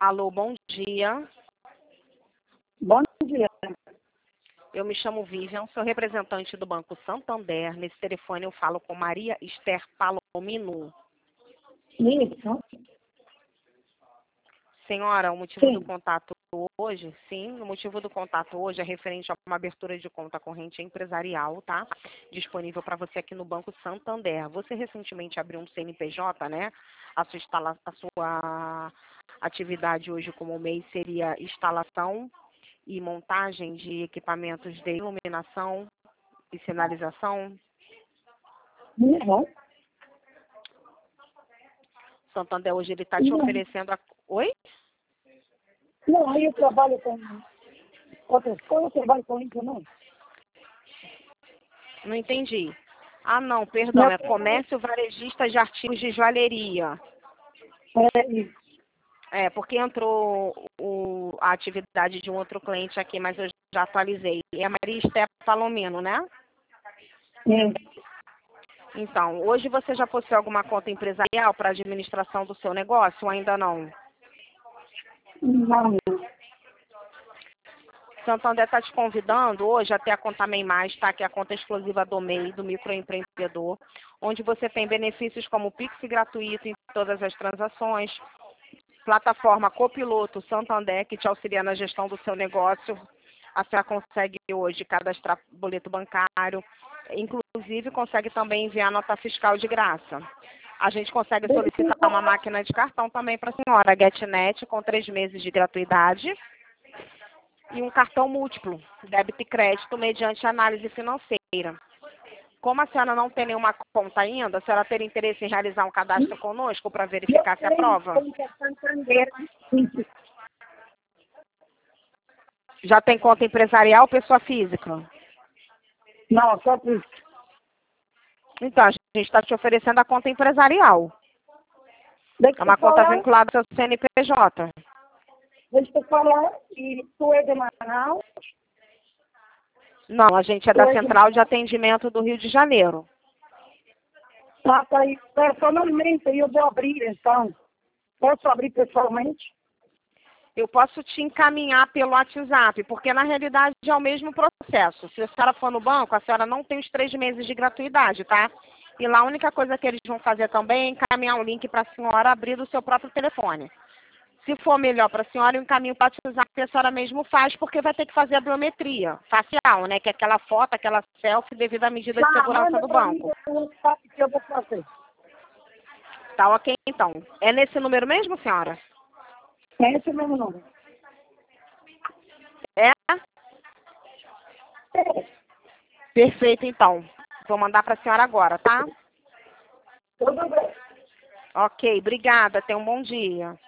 Alô, bom dia. Bom dia. Eu me chamo Vivian, sou representante do Banco Santander. Nesse telefone eu falo com Maria Esther Palomino. Isso. Senhora, o motivo do Sim. contato hoje, sim, o motivo do contato hoje é referente a uma abertura de conta corrente empresarial, tá? Disponível para você aqui no Banco Santander. Você recentemente abriu um CNPJ, né? A sua atividade hoje como MEI seria instalação e montagem de equipamentos de iluminação e sinalização. Uhum. Santander hoje ele está te oferecendo a... Oi? Não, aí eu trabalho com outras coisas, eu trabalho com isso, não. Não entendi. Ah, não, perdão, é comércio varejista de artigos de joalheria. É isso. É, porque entrou a atividade de um outro cliente aqui, mas eu já atualizei. É a Maria Esther Palomino, né? Então, hoje você já possui alguma conta empresarial para administração do seu negócio ou ainda não? Não. Santander está te convidando hoje até a conta MEI Mais, tá? Que é a conta exclusiva do MEI, do microempreendedor, onde você tem benefícios como Pix gratuito em todas as transações, plataforma Copiloto Santander, que te auxilia na gestão do seu negócio. A senhora consegue hoje cadastrar boleto bancário, inclusive consegue também enviar nota fiscal de graça. A gente consegue solicitar uma máquina de cartão também para a senhora, a GetNet, com 3 meses de gratuidade. E um cartão múltiplo, débito e crédito, mediante análise financeira. Como a senhora não tem nenhuma conta ainda, a senhora teria interesse em realizar um cadastro conosco para verificar se aprova? Já tem conta empresarial ou pessoa física? Não, só por isso. Então, a gente está te oferecendo a conta empresarial. Deixa É uma eu conta falar, vinculada ao seu CNPJ. e tu é de Manaus, Não, a gente é tu da é de Central de Atendimento do Rio de Janeiro. Tá aí, personalmente, eu vou abrir, então. Posso abrir pessoalmente? Eu posso te encaminhar pelo WhatsApp, porque na realidade é o mesmo processo. Se a senhora for no banco, a senhora não tem os 3 meses de gratuidade, tá? E lá a única coisa que eles vão fazer também é encaminhar um link para a senhora abrir do seu próprio telefone. Se for melhor para a senhora, eu encaminho para o WhatsApp que a senhora mesmo faz, porque vai ter que fazer a biometria facial, né? Que é aquela foto, aquela selfie devido à medida de segurança Manda do para mim banco. o WhatsApp que eu vou fazer. Tá ok, então. É nesse número mesmo, senhora? É esse o meu nome. É? É. Perfeito, então. Vou mandar para a senhora agora, tá? Tudo bem. Ok, obrigada. Tenha um bom dia.